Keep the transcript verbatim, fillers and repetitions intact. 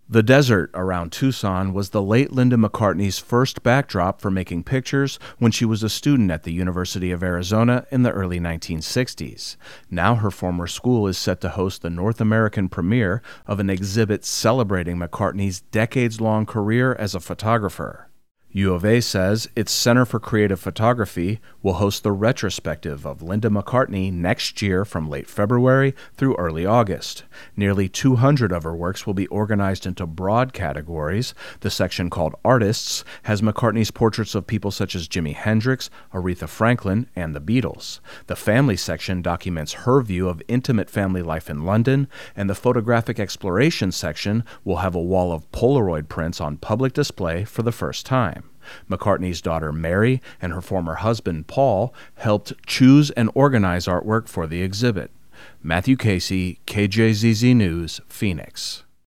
The desert around Tucson was the late Linda McCartney's first backdrop for making pictures when she was a student at the University of Arizona in the early nineteen sixties. Now her former school is set to host the North American premiere of an exhibit celebrating McCartney's decades-long career as a photographer. U of A says its Center for Creative Photography will host the retrospective of Linda McCartney next year from late February through early August. Nearly two hundred of her works will be organized into broad categories. The section called Artists has McCartney's portraits of people such as Jimi Hendrix, Aretha Franklin, and the Beatles. The Family section documents her view of intimate family life in London, and the Photographic Exploration section will have a wall of Polaroid prints on public display for the first time. McCartney's daughter Mary and her former husband Paul helped choose and organize artwork for the exhibit. Matthew Casey, K J Z Z News, Phoenix.